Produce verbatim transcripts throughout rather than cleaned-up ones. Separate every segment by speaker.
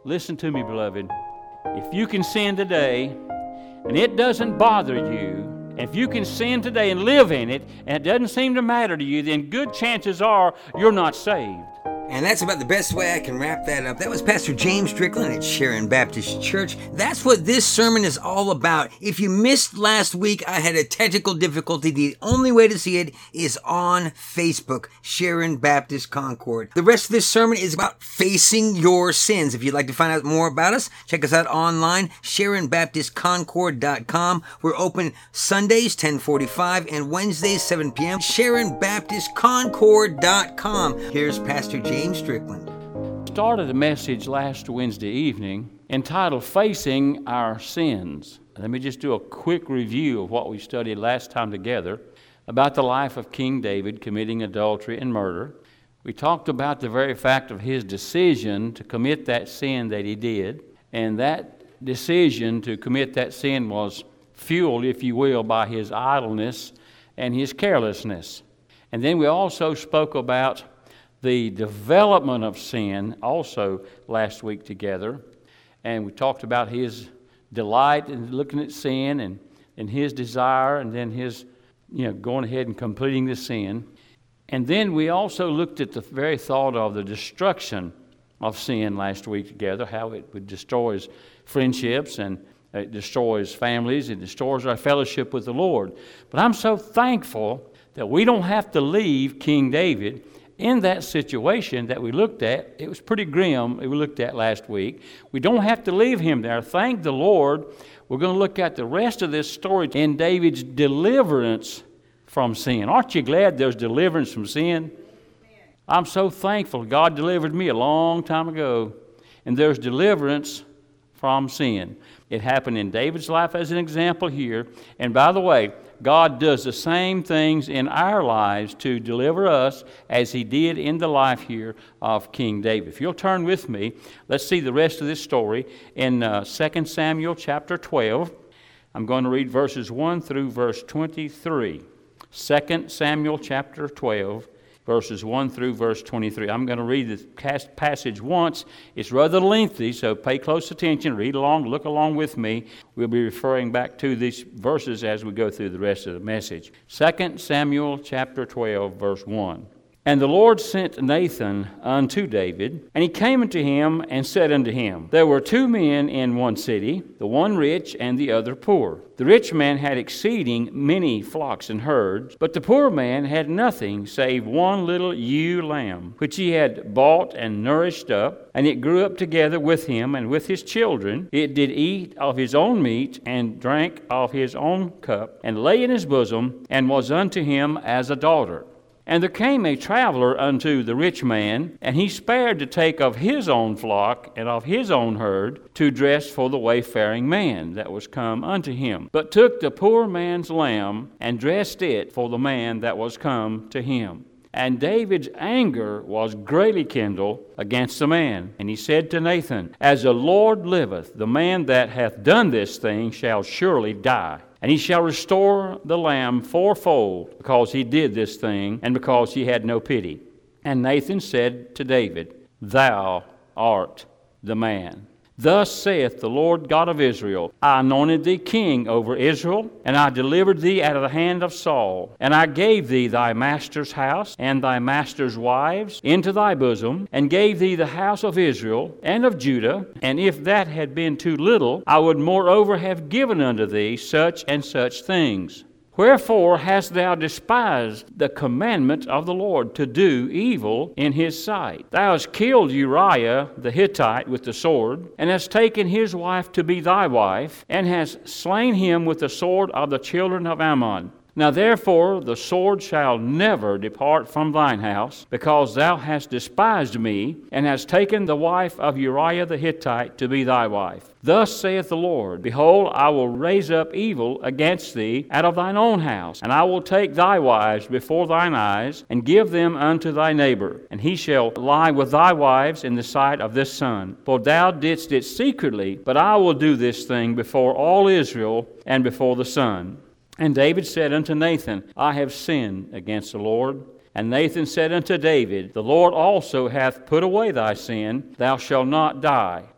Speaker 1: Listen to me, beloved. If you can sin today, and it doesn't bother you, and if you can sin today and live in it, and it doesn't seem to matter to you, then good chances are you're not saved.
Speaker 2: And that's about the best way I can wrap that up. That was Pastor James Strickland at Sharon Baptist Church. That's what this sermon is all about. If you missed last week, I had a technical difficulty. The only way to see it is on Facebook, Sharon Baptist Concord. The rest of this sermon is about facing your sins. If you'd like to find out more about us, check us out online, sharon baptist concord dot com. We're open Sundays, ten forty-five, and Wednesdays, seven p.m. sharon baptist concord dot com. Here's Pastor James James Strickland.
Speaker 1: Started a message last Wednesday evening entitled Facing Our Sins. Let me just do a quick review of what we studied last time together about the life of King David committing adultery and murder. We talked about the very fact of his decision to commit that sin that he did, and that decision to commit that sin was fueled, if you will, by his idleness and his carelessness. And then we also spoke about the development of sin also last week together, and we talked about his delight in looking at sin and, and his desire, and then his, you know, going ahead and completing the sin. And then we also looked at the very thought of the destruction of sin last week together, how it would destroys friendships, and it destroys families, it destroys our fellowship with the Lord. But I'm so thankful that we don't have to leave King David in that situation that we looked at. It was pretty grim, we looked at last week. We don't have to leave him there. Thank the Lord. We're going to look at the rest of this story in David's deliverance from sin. Aren't you glad there's deliverance from sin? I'm so thankful God delivered me a long time ago. And there's deliverance from sin. It happened in David's life as an example here. And by the way, God does the same things in our lives to deliver us as he did in the life here of King David. If you'll turn with me, let's see the rest of this story in uh, Second Samuel chapter twelve. I'm going to read verses one through verse twenty-three. Second Samuel chapter twelve. Verses one through verse twenty-three. I'm going to read the passage once. It's rather lengthy, so pay close attention, read along, look along with me. We'll be referring back to these verses as we go through the rest of the message. Second Samuel chapter twelve, verse one. And the Lord sent Nathan unto David, and he came unto him and said unto him, There were two men in one city, the one rich and the other poor. The rich man had exceeding many flocks and herds, but the poor man had nothing save one little ewe lamb, which he had bought and nourished up, and it grew up together with him and with his children. It did eat of his own meat, and drank of his own cup, and lay in his bosom, and was unto him as a daughter. And there came a traveler unto the rich man, and he spared to take of his own flock and of his own herd to dress for the wayfaring man that was come unto him, but took the poor man's lamb and dressed it for the man that was come to him. And David's anger was greatly kindled against the man. And he said to Nathan, As the Lord liveth, the man that hath done this thing shall surely die. And he shall restore the lamb fourfold, because he did this thing, and because he had no pity. And Nathan said to David, Thou art the man. Thus saith the Lord God of Israel, I anointed thee king over Israel, and I delivered thee out of the hand of Saul. And I gave thee thy master's house, and thy master's wives, into thy bosom, and gave thee the house of Israel and of Judah. And if that had been too little, I would moreover have given unto thee such and such things. Wherefore hast thou despised the commandment of the Lord to do evil in his sight? Thou hast killed Uriah the Hittite with the sword, and hast taken his wife to be thy wife, and hast slain him with the sword of the children of Ammon. Now therefore the sword shall never depart from thine house, because thou hast despised me, and hast taken the wife of Uriah the Hittite to be thy wife. Thus saith the Lord, Behold, I will raise up evil against thee out of thine own house, and I will take thy wives before thine eyes, and give them unto thy neighbor, and he shall lie with thy wives in the sight of this sun. For thou didst it secretly, but I will do this thing before all Israel and before the sun. And David said unto Nathan, I have sinned against the Lord. And Nathan said unto David, The Lord also hath put away thy sin, thou shalt not die.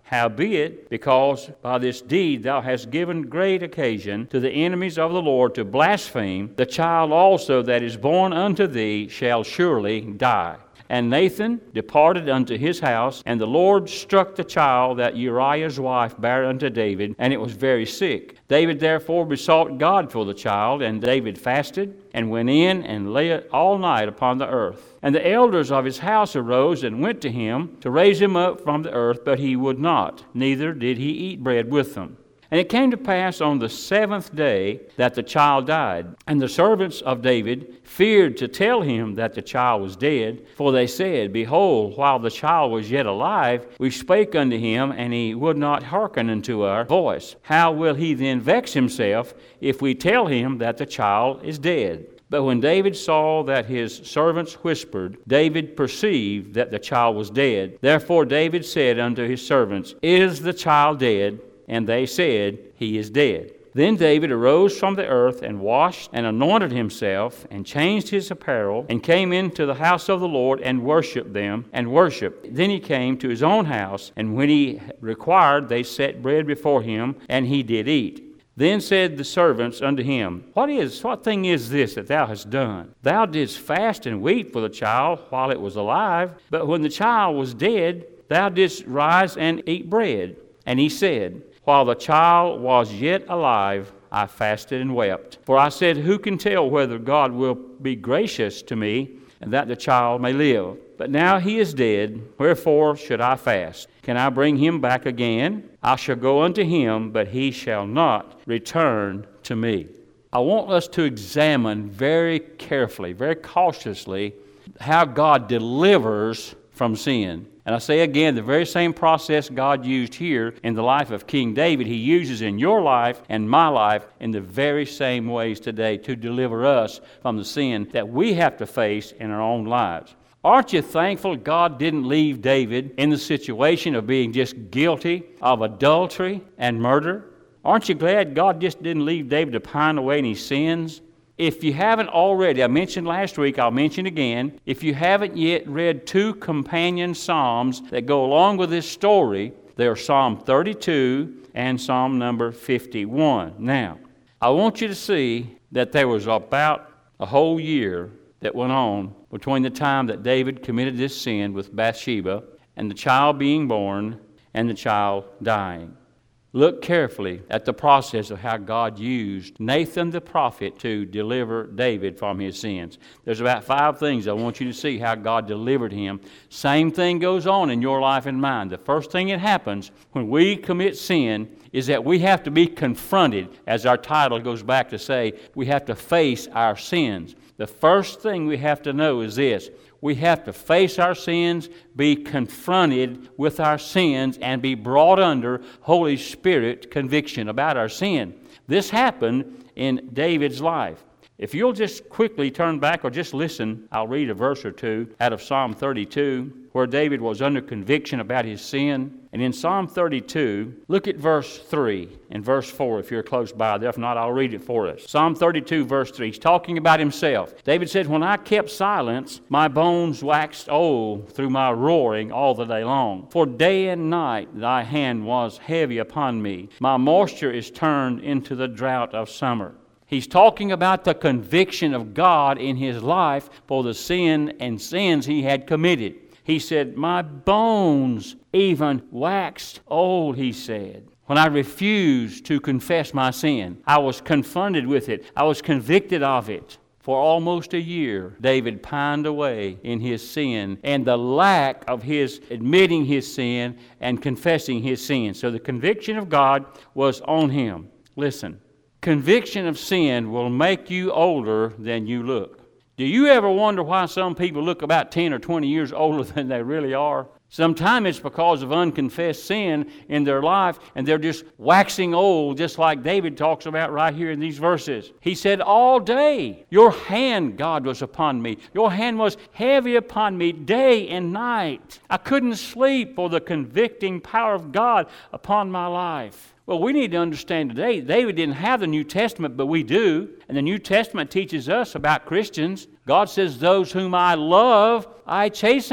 Speaker 1: Howbeit, because by this deed thou hast given great occasion to the enemies of the Lord to blaspheme, the child also that is born unto thee shall surely die. And Nathan departed unto his house, and the Lord struck the child that Uriah's wife bare unto David, and it was very sick. David therefore besought God for the child, and David fasted, and went in and lay all night upon the earth. And the elders of his house arose and went to him to raise him up from the earth, but he would not, neither did he eat bread with them. And it came to pass on the seventh day that the child died. And the servants of David feared to tell him that the child was dead, for they said, Behold, while the child was yet alive, we spake unto him, and he would not hearken unto our voice. How will he then vex himself if we tell him that the child is dead? But when David saw that his servants whispered, David perceived that the child was dead. Therefore David said unto his servants, Is the child dead? And they said, He is dead. Then David arose from the earth, and washed, and anointed himself, and changed his apparel, and came into the house of the Lord, and worshipped them, and worshipped. Then he came to his own house, and when he required, they set bread before him, and he did eat. Then said the servants unto him, What is, what thing is this that thou hast done? Thou didst fast and weep for the child while it was alive, but when the child was dead, thou didst rise and eat bread. And he said, While the child was yet alive, I fasted and wept. For I said, Who can tell whether God will be gracious to me, and that the child may live? But now he is dead, wherefore should I fast? Can I bring him back again? I shall go unto him, but he shall not return to me. I want us to examine very carefully, very cautiously, how God delivers from sin. And I say again, the very same process God used here in the life of King David, He uses in your life and my life in the very same ways today to deliver us from the sin that we have to face in our own lives. Aren't you thankful God didn't leave David in the situation of being just guilty of adultery and murder? Aren't you glad God just didn't leave David to pine away in his sins? If you haven't already, I mentioned last week, I'll mention again, if you haven't yet read two companion psalms that go along with this story, they're Psalm thirty-two and Psalm number fifty-one. Now, I want you to see that there was about a whole year that went on between the time that David committed this sin with Bathsheba and the child being born and the child dying. Look carefully at the process of how God used Nathan the prophet to deliver David from his sins. There's about five things I want you to see how God delivered him. Same thing goes on in your life and mine. The first thing that happens when we commit sin is that we have to be confronted, as our title goes back to say, we have to face our sins. The first thing we have to know is this. We have to face our sins, be confronted with our sins, and be brought under Holy Spirit conviction about our sin. This happened in David's life. If you'll just quickly turn back or just listen, I'll read a verse or two out of Psalm thirty-two, where David was under conviction about his sin. And in Psalm thirty-two, look at verse three and verse four if you're close by there. If not, I'll read it for us. Psalm thirty-two, verse three. He's talking about himself. David said, When I kept silence, my bones waxed old through my roaring all the day long. For day and night thy hand was heavy upon me. My moisture is turned into the drought of summer. He's talking about the conviction of God in his life for the sin and sins he had committed. He said, My bones even waxed old, he said. When I refused to confess my sin, I was confronted with it. I was convicted of it. For almost a year, David pined away in his sin and the lack of his admitting his sin and confessing his sin. So the conviction of God was on him. Listen. Conviction of sin will make you older than you look. Do you ever wonder why some people look about ten or twenty years older than they really are? Sometimes it's because of unconfessed sin in their life, and they're just waxing old, just like David talks about right here in these verses. He said, all day, your hand, God, was upon me. Your hand was heavy upon me day and night. I couldn't sleep for the convicting power of God upon my life. Well, we need to understand today, David didn't have the New Testament, but we do. And the New Testament teaches us about Christians. God says, those whom I love, I chasten.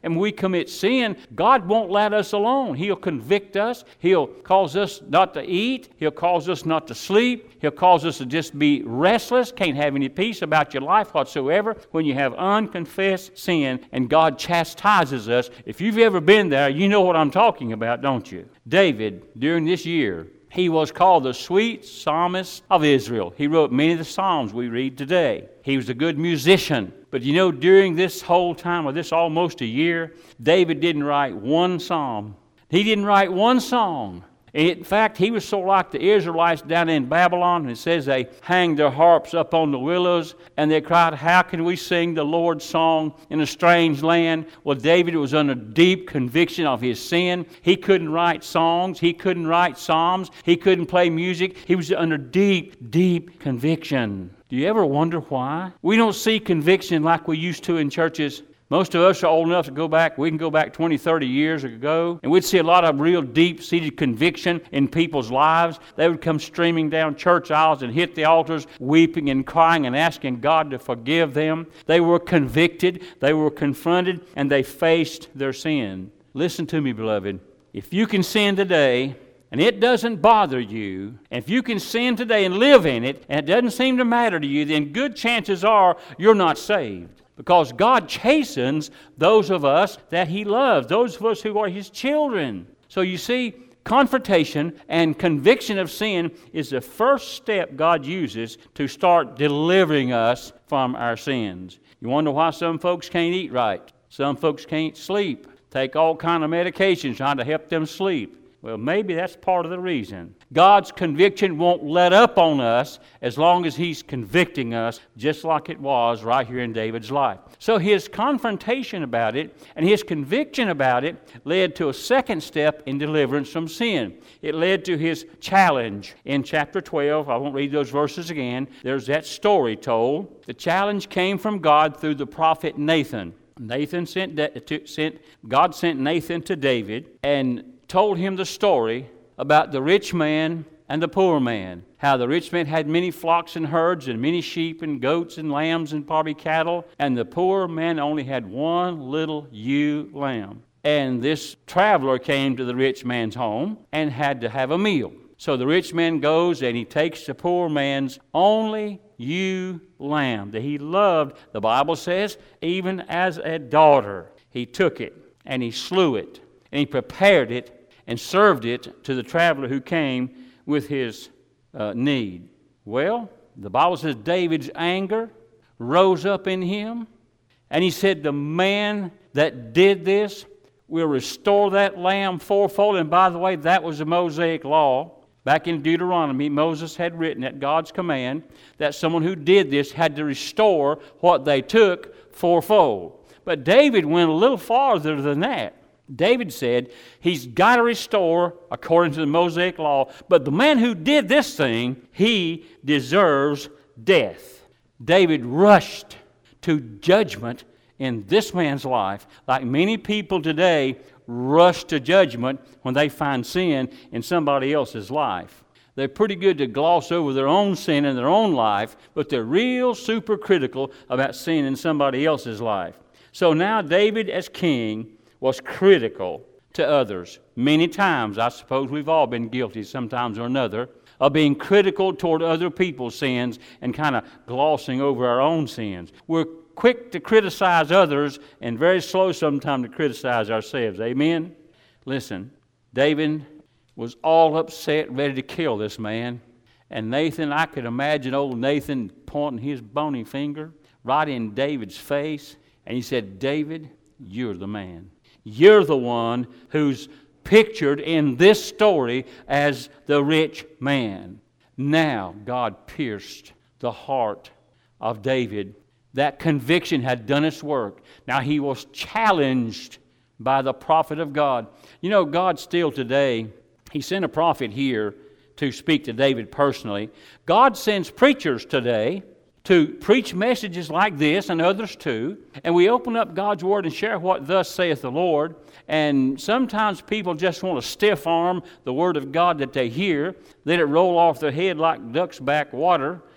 Speaker 1: And when we commit sin, God won't let us alone. He'll convict us. He'll cause us not to eat. He'll cause us not to sleep. He'll cause us to just be restless, can't have any peace about your life whatsoever when you have unconfessed sin and God chastises us. If you've ever been there, you know what I'm talking about, don't you? David, during this year, he was called the sweet psalmist of Israel. He wrote many of the psalms we read today. He was a good musician. But you know, during this whole time, or this almost a year, David didn't write one psalm. He didn't write one song. In fact, he was so like the Israelites down in Babylon, and it says they hanged their harps up on the willows, and they cried, how can we sing the Lord's song in a strange land? Well, David was under deep conviction of his sin. He couldn't write songs. He couldn't write psalms. He couldn't play music. He was under deep, deep conviction. Do you ever wonder why? We don't see conviction like we used to in churches. Most of us are old enough to go back. We can go back twenty, thirty years ago, and we'd see a lot of real deep-seated conviction in people's lives. They would come streaming down church aisles and hit the altars, weeping and crying and asking God to forgive them. They were convicted, they were confronted, and they faced their sin. Listen to me, beloved. If you can sin today, and it doesn't bother you, and if you can sin today and live in it, and it doesn't seem to matter to you, then good chances are you're not saved. Because God chastens those of us that He loves, those of us who are His children. So you see, confrontation and conviction of sin is the first step God uses to start delivering us from our sins. You wonder why some folks can't eat right. Some folks can't sleep. Take all kind of medications trying to help them sleep. Well, maybe that's part of the reason. God's conviction won't let up on us as long as He's convicting us, just like it was right here in David's life. So his confrontation about it and his conviction about it led to a second step in deliverance from sin. It led to his challenge in chapter twelve. I won't read those verses again. There's that story told. The challenge came from God through the prophet Nathan. Nathan sent, sent God sent Nathan to David and told him the story about the rich man and the poor man. How the rich man had many flocks and herds and many sheep and goats and lambs and probably cattle, and the poor man only had one little ewe lamb. And this traveler came to the rich man's home and had to have a meal. So the rich man goes and he takes the poor man's only ewe lamb that he loved, the Bible says, even as a daughter. He took it and he slew it and he prepared it and served it to the traveler who came with his uh, need. Well, the Bible says David's anger rose up in him, and he said, the man that did this will restore that lamb fourfold. And by the way, that was the Mosaic law. Back in Deuteronomy, Moses had written at God's command that someone who did this had to restore what they took fourfold. But David went a little farther than that. David said he's got to restore according to the Mosaic law, but the man who did this thing, he deserves death. David rushed to judgment in this man's life, like many people today rush to judgment when they find sin in somebody else's life. They're pretty good to gloss over their own sin in their own life, but they're real super critical about sin in somebody else's life. So now David, as king, was critical to others. Many times, I suppose we've all been guilty sometimes or another, of being critical toward other people's sins and kind of glossing over our own sins. We're quick to criticize others and very slow sometimes to criticize ourselves. Amen? Listen, David was all upset, ready to kill this man. And Nathan, I could imagine old Nathan pointing his bony finger right in David's face. And he said, David, you're the man. You're the one who's pictured in this story as the rich man. Now God pierced the heart of David. That conviction had done its work. Now he was challenged by the prophet of God. You know, God still today, He sent a prophet here to speak to David personally. God sends preachers today to preach messages like this and others too. And we open up God's Word and share what thus saith the Lord. And sometimes people just want to stiff arm the Word of God that they hear, let it roll off their head like duck's back water,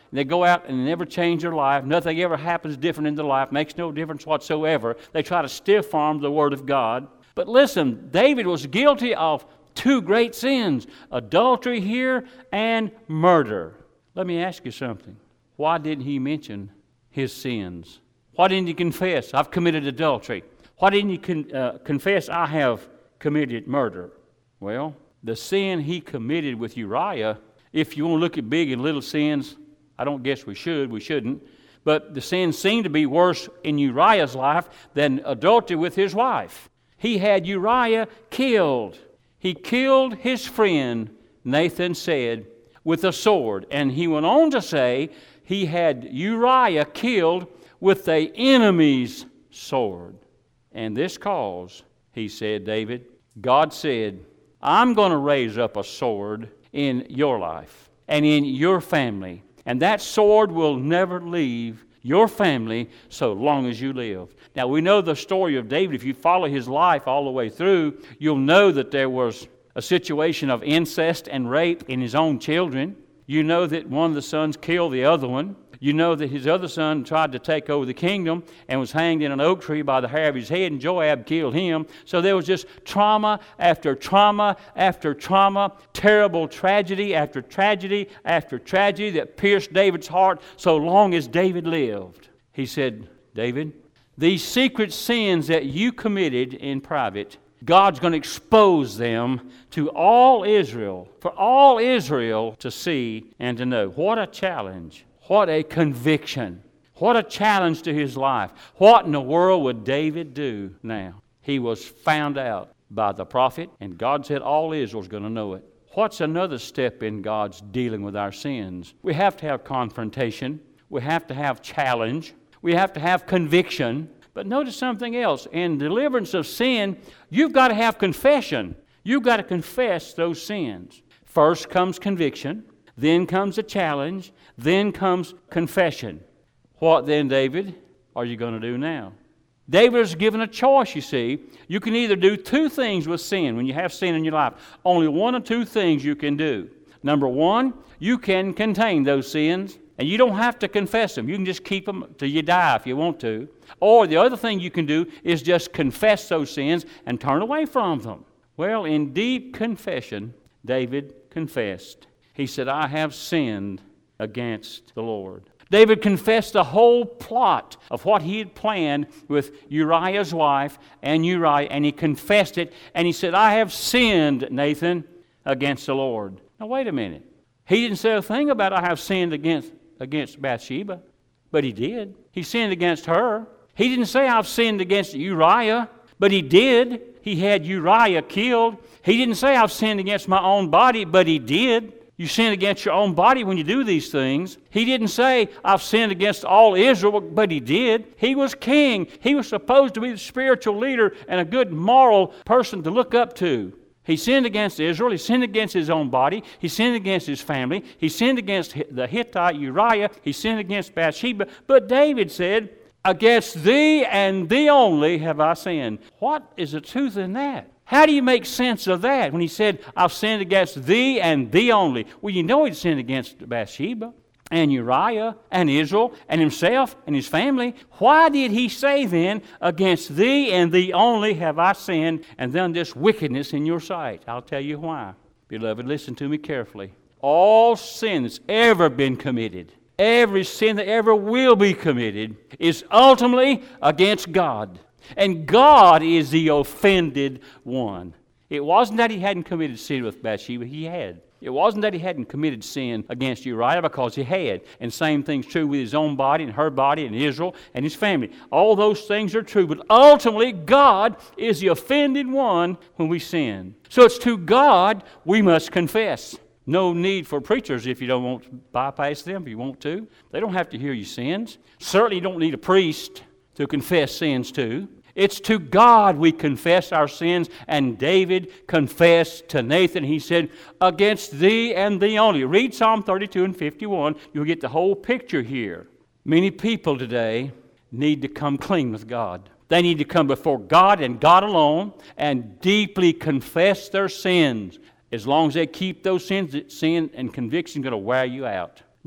Speaker 1: They go out and never change their life. Nothing ever happens different in their life. Makes no difference whatsoever. They try to stiff-arm the Word of God. But listen, David was guilty of two great sins, adultery here and murder. Let me ask you something. Why didn't he mention his sins? Why didn't he confess, I've committed adultery? Why didn't he con- uh, confess, I have committed murder? Well, the sin he committed with Uriah, if you want to look at big and little sins, I don't guess we should, we shouldn't, but the sin seemed to be worse in Uriah's life than adultery with his wife. He had Uriah killed. He killed his friend, Nathan said, with a sword. And he went on to say he had Uriah killed with the enemy's sword. And this cause, he said, David, God said, I'm going to raise up a sword in your life and in your family. And that sword will never leave your family so long as you live. Now, we know the story of David. If you follow his life all the way through, you'll know that there was a situation of incest and rape in his own children. You know that one of the sons killed the other one. You know that his other son tried to take over the kingdom and was hanged in an oak tree by the hair of his head, and Joab killed him. So there was just trauma after trauma after trauma, terrible tragedy after tragedy after tragedy that pierced David's heart so long as David lived. He said, David, these secret sins that you committed in private, God's going to expose them to all Israel, for all Israel to see and to know. What a challenge. What a conviction. What a challenge to his life. What in the world would David do now? He was found out by the prophet, and God said all Israel's going to know it. What's another step in God's dealing with our sins? We have to have confrontation. We have to have challenge. We have to have conviction. But notice something else. In deliverance of sin, you've got to have confession. You've got to confess those sins. First comes conviction. Then comes a challenge. Then comes confession. What then, David, are you going to do now? David is given a choice, you see. You can either do two things with sin when you have sin in your life. Only one or two things you can do. Number one, you can contain those sins, and you don't have to confess them. You can just keep them till you die if you want to. Or the other thing you can do is just confess those sins and turn away from them. Well, in deep confession, David confessed. He said, I have sinned against the Lord. David confessed the whole plot of what he had planned with Uriah's wife and Uriah, and he confessed it, and he said, I have sinned, Nathan, against the Lord. Now, wait a minute. He didn't say a thing about I have sinned against, against Bathsheba, but he did. He sinned against her. He didn't say I've sinned against Uriah, but he did. He had Uriah killed. He didn't say I've sinned against my own body, but he did. You sin against your own body when you do these things. He didn't say, I've sinned against all Israel, but he did. He was king. He was supposed to be the spiritual leader and a good moral person to look up to. He sinned against Israel. He sinned against his own body. He sinned against his family. He sinned against the Hittite Uriah. He sinned against Bathsheba. But David said, against thee and thee only have I sinned. What is the truth in that? How do you make sense of that when he said, I've sinned against thee and thee only? Well, you know he'd sinned against Bathsheba and Uriah and Israel and himself and his family. Why did he say then, against thee and thee only have I sinned and done this wickedness in your sight? I'll tell you why. Beloved, listen to me carefully. All sin that's ever been committed, every sin that ever will be committed, is ultimately against God. And God is the offended one. It wasn't that he hadn't committed sin with Bathsheba. He had. It wasn't that he hadn't committed sin against Uriah, because he had. And same thing's true with his own body and her body and Israel and his family. All those things are true. But ultimately, God is the offended one when we sin. So it's to God we must confess. No need for preachers if you don't want to bypass them, if you want to. They don't have to hear your sins. Certainly you don't need a priest to confess sins to. It's to God we confess our sins, and David confessed to Nathan. He said, against thee and thee only. Read Psalm thirty-two and fifty-one. You'll get the whole picture here. Many people today need to come clean with God. They need to come before God and God alone and deeply confess their sins. As long as they keep those sins, sin and conviction is going to wear you out.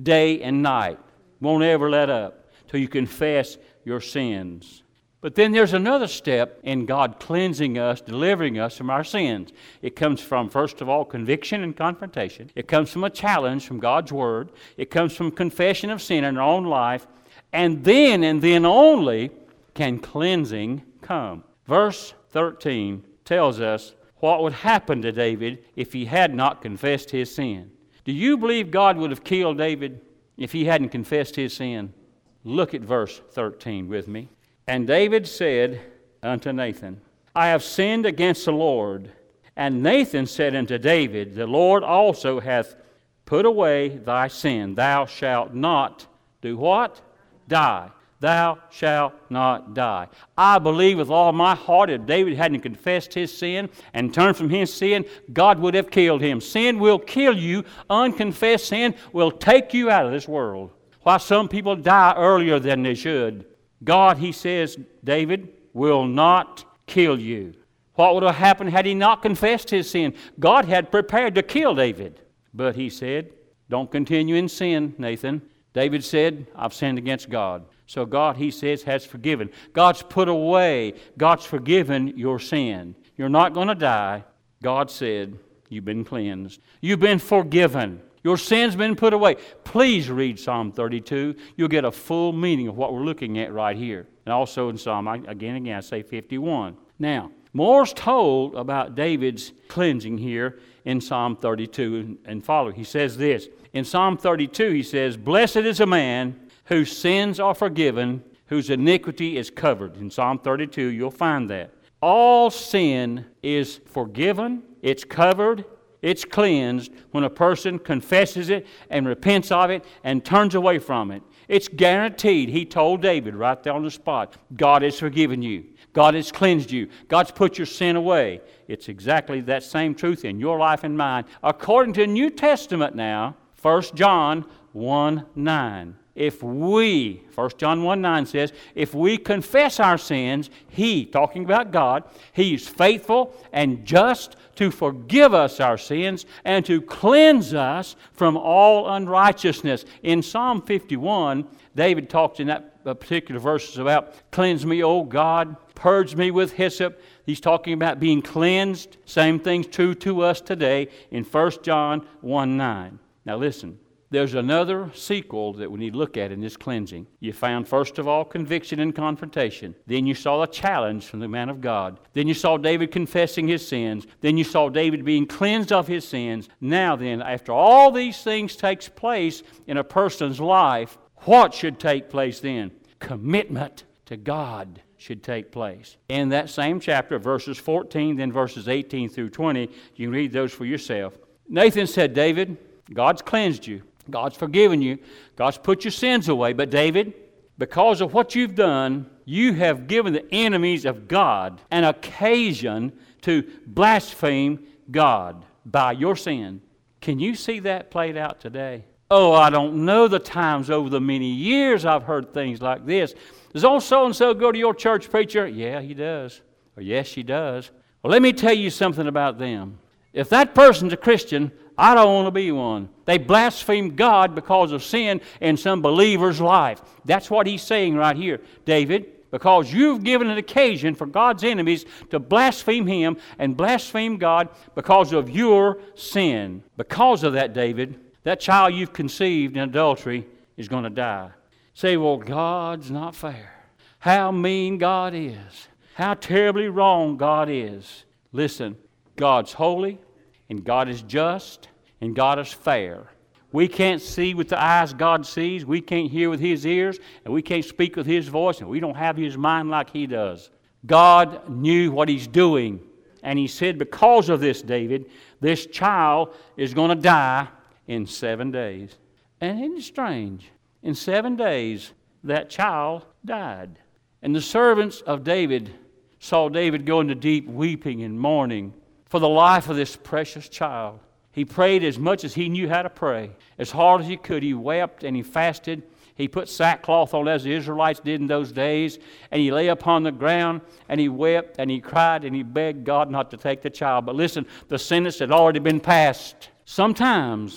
Speaker 1: day and night. Won't ever let up till you confess your sins. But then there's another step in God cleansing us, delivering us from our sins. It comes from, first of all, conviction and confrontation. It comes from a challenge from God's Word. It comes from confession of sin in our own life. And then, and then only, can cleansing come. Verse thirteen tells us what would happen to David if he had not confessed his sin. Do you believe God would have killed David if he hadn't confessed his sin? Look at verse thirteen with me. And David said unto Nathan, I have sinned against the Lord. And Nathan said unto David, the Lord also hath put away thy sin. Thou shalt not do what? Die. Thou shalt not die. I believe with all my heart if David hadn't confessed his sin and turned from his sin, God would have killed him. Sin will kill you. Unconfessed sin will take you out of this world. Why some people die earlier than they should. God, he says, David, will not kill you. What would have happened had he not confessed his sin? God had prepared to kill David. But he said, don't continue in sin, Nathan. David said, I've sinned against God. So God, he says, has forgiven. God's put away. God's forgiven your sin. You're not going to die. God said, you've been cleansed. You've been forgiven. Your sin's been put away. Please read Psalm thirty-two. You'll get a full meaning of what we're looking at right here. And also in Psalm, again, again, I say fifty-one. Now, more's told about David's cleansing here in Psalm thirty-two and following. He says this. In Psalm thirty-two, he says, blessed is a man whose sins are forgiven, whose iniquity is covered. In Psalm thirty-two, you'll find that. All sin is forgiven, it's covered, it's cleansed when a person confesses it and repents of it and turns away from it. It's guaranteed. He told David right there on the spot, God has forgiven you. God has cleansed you. God's put your sin away. It's exactly that same truth in your life and mine. According to the New Testament now, First John one nine. If we, First John one nine says, if we confess our sins, He, talking about God, He's faithful and just to forgive us our sins and to cleanse us from all unrighteousness. In Psalm fifty-one, David talks in that particular verses about, cleanse me, O God, purge me with hyssop. He's talking about being cleansed. Same thing's true to us today in First John one nine. Now listen. There's another sequel that we need to look at in this cleansing. You found, first of all, conviction and confrontation. Then you saw a challenge from the man of God. Then you saw David confessing his sins. Then you saw David being cleansed of his sins. Now then, after all these things takes place in a person's life, what should take place then? Commitment to God should take place. In that same chapter, verses fourteen, then verses eighteen through twenty, you can read those for yourself. Nathan said, David, God's cleansed you. God's forgiven you. God's put your sins away. But David, because of what you've done, you have given the enemies of God an occasion to blaspheme God by your sin. Can you see that played out today? Oh, I don't know the times over the many years I've heard things like this. Does old so-and-so go to your church, preacher? Yeah, he does. Or yes, she does. Well, let me tell you something about them. If that person's a Christian, I don't want to be one. They blaspheme God because of sin in some believer's life. That's what he's saying right here, David, because you've given an occasion for God's enemies to blaspheme Him and blaspheme God because of your sin. Because of that, David, that child you've conceived in adultery is going to die. Say, well, God's not fair. How mean God is. How terribly wrong God is. Listen, God's holy, and God is just, and God is fair. We can't see with the eyes God sees. We can't hear with His ears, and we can't speak with His voice, and we don't have His mind like He does. God knew what He's doing, and He said, because of this, David, this child is going to die in seven days. And isn't it strange? In seven days, that child died. And the servants of David saw David go into deep weeping and mourning for the life of this precious child. He prayed as much as he knew how to pray. As hard as he could, he wept and he fasted. He put sackcloth on as the Israelites did in those days. And he lay upon the ground and he wept and he cried and he begged God not to take the child. But listen, the sentence had already been passed. Sometimes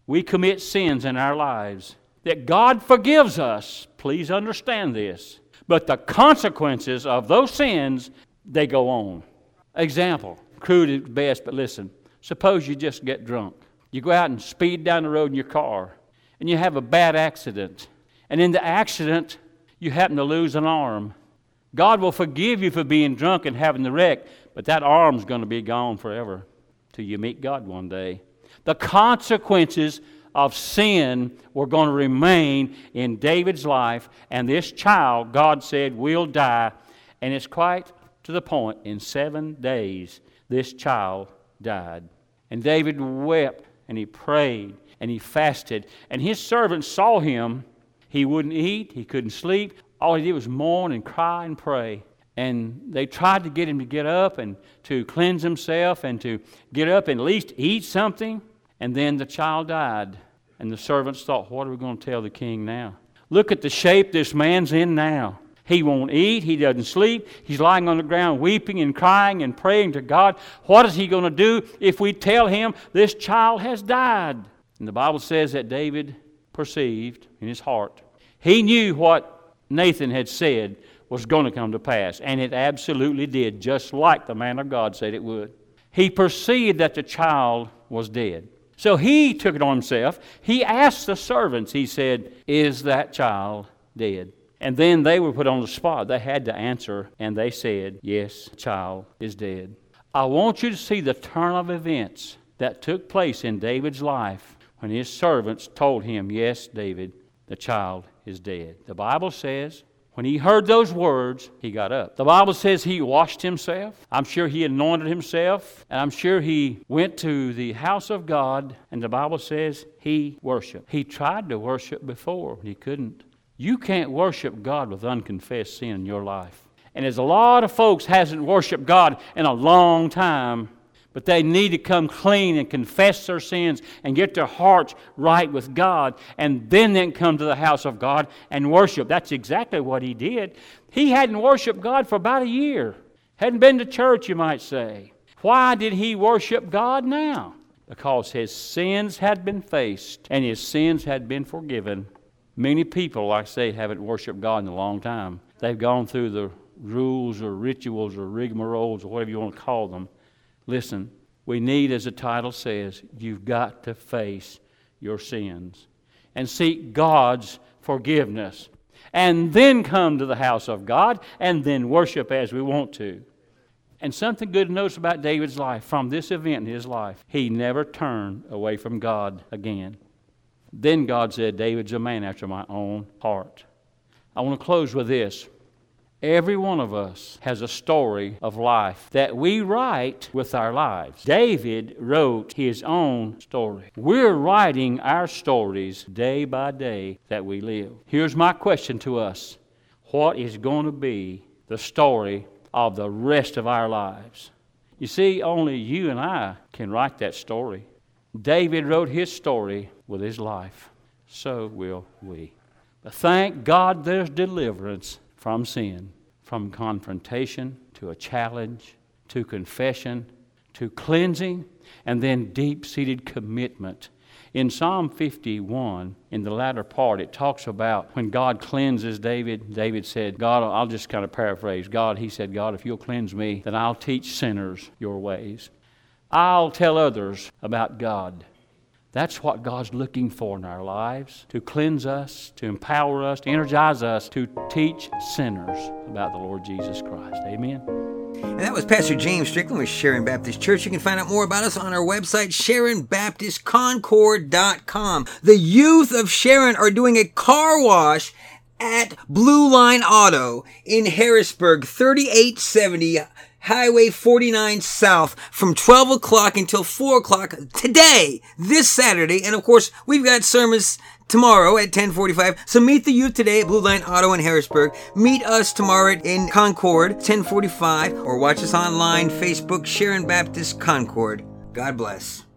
Speaker 1: we commit sins in our lives, that God forgives us. Please understand this. But the consequences of those sins, they go on. Example, crude at best, but listen. Suppose you just get drunk. You go out and speed down the road in your car, and you have a bad accident. And in the accident, you happen to lose an arm. God will forgive you for being drunk and having the wreck, but that arm's going to be gone forever till you meet God one day. The consequences of sin were going to remain in David's life, and this child, God said, will die. And it's quite to the point, in seven days, this child died. And David wept, and he prayed, and he fasted, and his servants saw him. He wouldn't eat, he couldn't sleep. All he did was mourn and cry and pray. And they tried to get him to get up and to cleanse himself and to get up and at least eat something. And then the child died. And the servants thought, what are we going to tell the king now? Look at the shape this man's in now. He won't eat. He doesn't sleep. He's lying on the ground weeping and crying and praying to God. What is he going to do if we tell him this child has died? And the Bible says that David perceived in his heart. He knew what Nathan had said was going to come to pass. And it absolutely did, just like the man of God said it would. He perceived that the child was dead. So he took it on himself. He asked the servants, he said, is that child dead? And then they were put on the spot. They had to answer, and they said, yes, the child is dead. I want you to see the turn of events that took place in David's life when his servants told him, yes, David, the child is dead. The Bible says, when he heard those words, he got up. The Bible says he washed himself. I'm sure he anointed himself. And I'm sure he went to the house of God. And the Bible says he worshiped. He tried to worship before, but he couldn't. You can't worship God with unconfessed sin in your life. And there's a lot of folks hasn't worshiped God in a long time. But they need to come clean and confess their sins and get their hearts right with God, and then then come to the house of God and worship. That's exactly what he did. He hadn't worshiped God for about a year. Hadn't been to church, you might say. Why did he worship God now? Because his sins had been faced and his sins had been forgiven. Many people, like I say, haven't worshiped God in a long time. They've gone through the rules or rituals or rigmaroles or whatever you want to call them. Listen, we need, as the title says, you've got to face your sins and seek God's forgiveness, and then come to the house of God and then worship as we want to. And something good to notice about David's life, from this event in his life, he never turned away from God again. Then God said, David's a man after my own heart. I want to close with this. Every one of us has a story of life that we write with our lives. David wrote his own story. We're writing our stories day by day that we live. Here's my question to us. What is going to be the story of the rest of our lives? You see, only you and I can write that story. David wrote his story with his life. So will we. But thank God there's deliverance from sin, from confrontation to a challenge, to confession, to cleansing, and then deep-seated commitment. In Psalm fifty-one, in the latter part, it talks about when God cleanses David. David said, God, I'll just kind of paraphrase. God, he said, God, if you'll cleanse me, then I'll teach sinners your ways. I'll tell others about God. That's what God's looking for in our lives, to cleanse us, to empower us, to energize us, to teach sinners about the Lord Jesus Christ. Amen.
Speaker 2: And that was Pastor James Strickland with Sharon Baptist Church. You can find out more about us on our website, Sharon Baptist Concord dot com. The youth of Sharon are doing a car wash at Blue Line Auto in Harrisburg, thirty-eight seventy Highway forty-nine South, from twelve o'clock until four o'clock today, this Saturday. And of course, we've got sermons tomorrow at ten forty-five. So meet the youth today at Blue Line Auto in Harrisburg. Meet us tomorrow in Concord, ten forty-five. Or watch us online, Facebook, Sharon Baptist Concord. God bless.